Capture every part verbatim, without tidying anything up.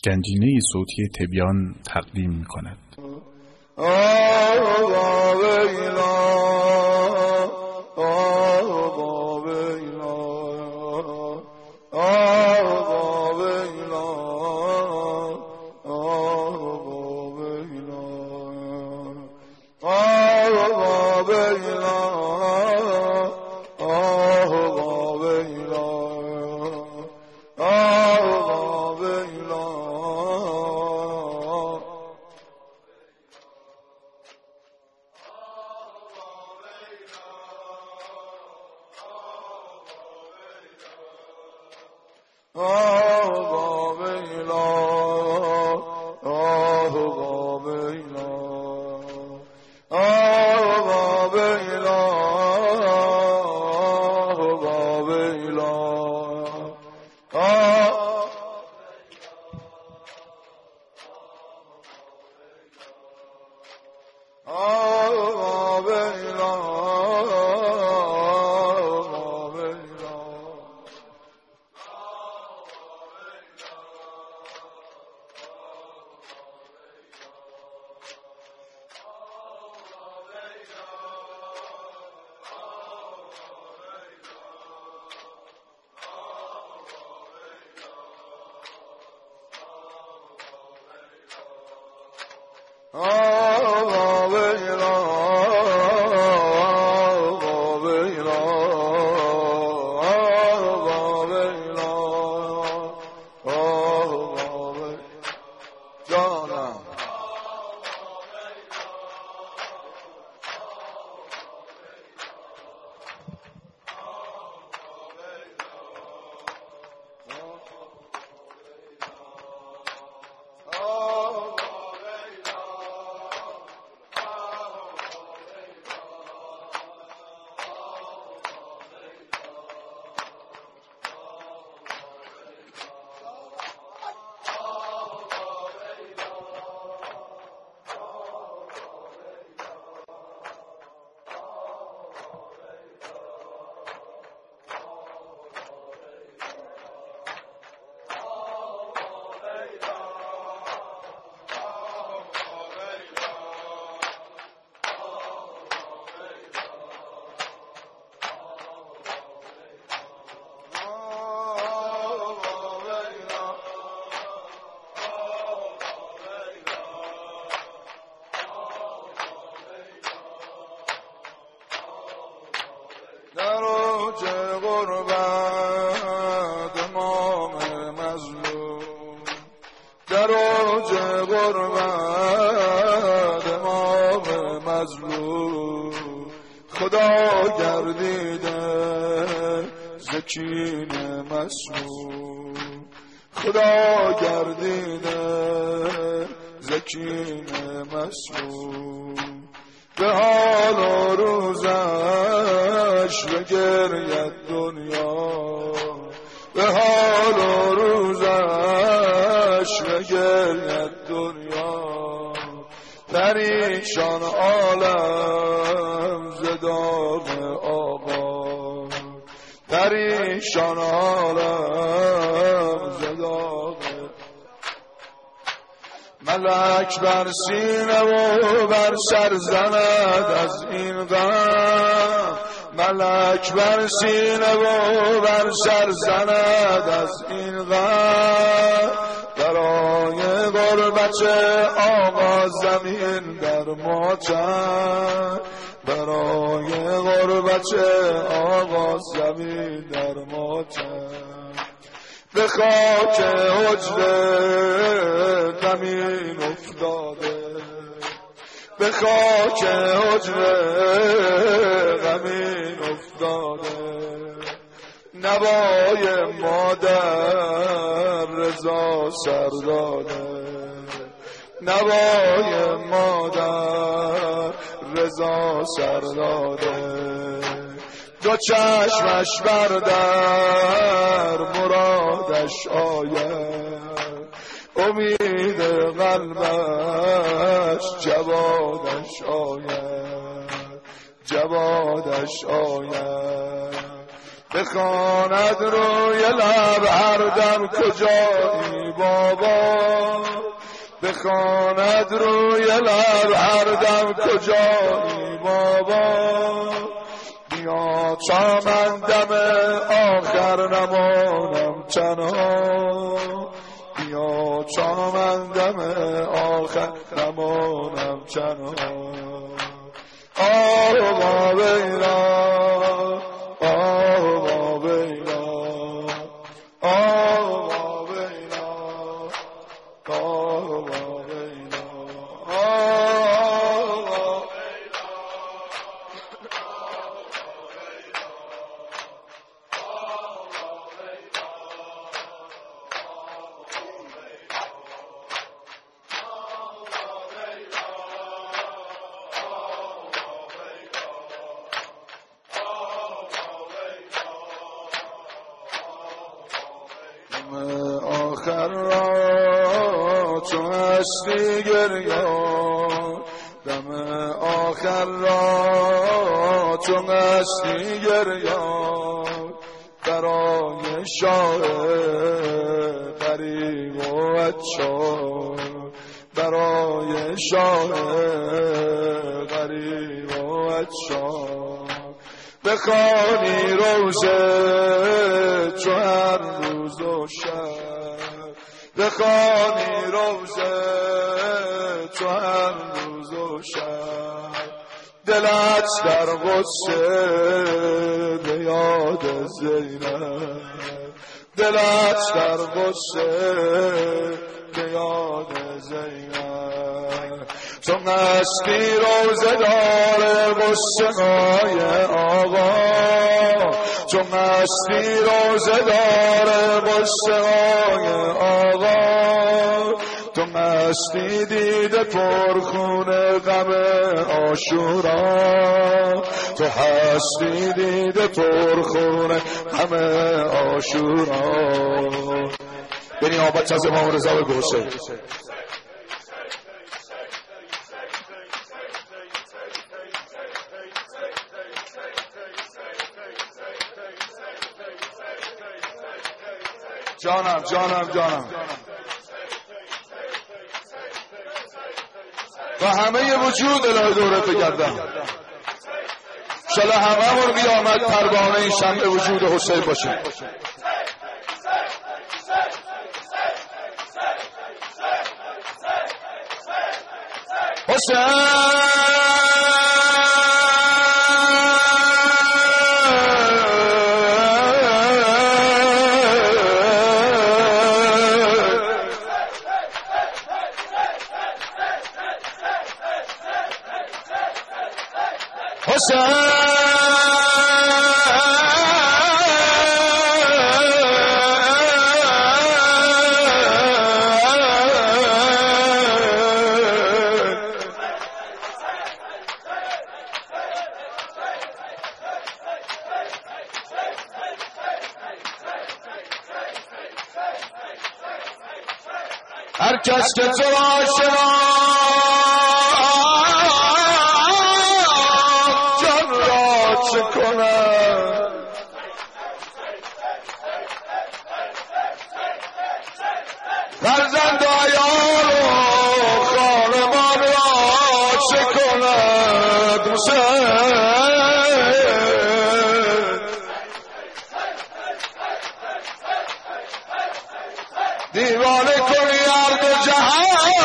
گنجینه صوتی تبیان تقدیم می کند. ملک بر سینه و بر سر زند از این غم، ملک بر سینه و بر سر زند از این غم. برای غربت آقا زمین در ماتم، برای غربت آقا زمین در ماتم. به خاک حجره غمین افتاده، به خاک حجره غمین افتاده. نوای مادر رضا سر داده، نوای مادر رضا سر داده. دو چشمش بر در مرادش آید، امید قلبش جوادش آید، جوادش آید. بخواند روی لب هر دم کجایی بابا، بخواند روی لب هر دم کجایی بابا، بیا تا من دم آخر نمانم تنها، بیا تا من دم آخر نمانم تنها. آه با بیلا، آه با بیلا، آه با بیلا، آه با بیلا، آه با آخر را تو هستی گریان، دم آخر را تو هستی گریان، برای شاه غریب و عطشان، برای شاه غریب و عطشان، بخوانی روزه تو هر روز و شب، بخوانی روزه تو هر روز و شب، دلت در غصه به یاد زینب، دلت در غصه به یاد زینب، تو مستی روزه دار غصه های آقا، تو مستی روزه دار غصه های آقا، تو مستی دیده پرخون غم عاشورا، تو هستی دیده پرخون غم عاشورا. یعنی آباد از امام رضا بگو حسین. جانم جانم جانم و همه وجود الهی دورت بگردم، انشالله همه من قیامت پروانه این شمع وجود حسین باشیم. حسین هر کس که تو را جان را چه کند، فرزند و عیال و خانمان را چه کند حسین، دیوانه کنی هر دو جهانش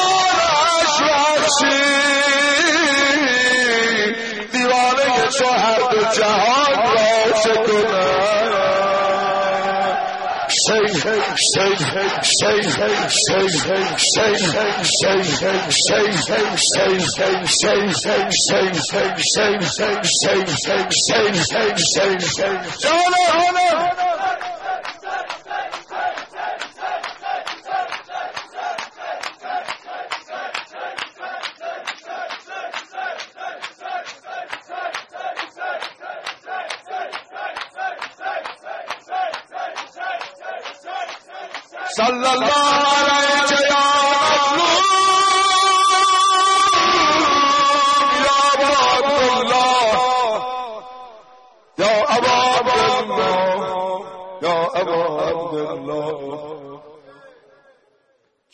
وحشی، دیوانه تو هر دو جهان را چه کند. صلی الله علیک یا مظلوم یا ابا عبدالله یا ابا عبدالله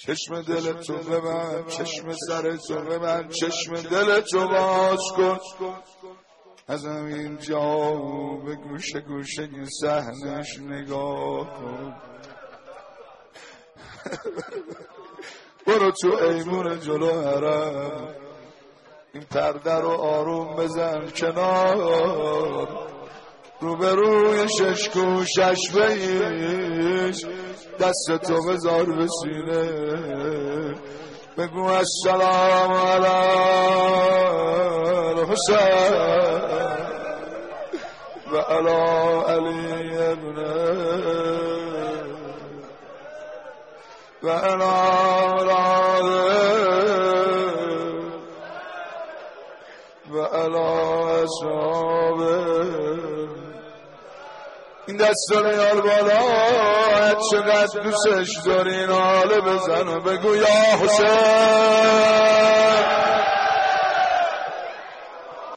چشم دل تو ببند، چشم سر تو ببند، چشم دل تو باز کن، از همین جا به گوشه گوشه این صحنه‌اش نگاه کن. برو تو ایمون جلو حرم، این پرده رو آروم بزن کنار، روبروی شش کوشش بیش، دست تو بذار به سینه، بگو السلام علی الحسین و علی علی ابنه و علی و علی اصحابه. این دست رو نیار بالا، چقدر دوستش داری این حاله بزن و بگو یا حسین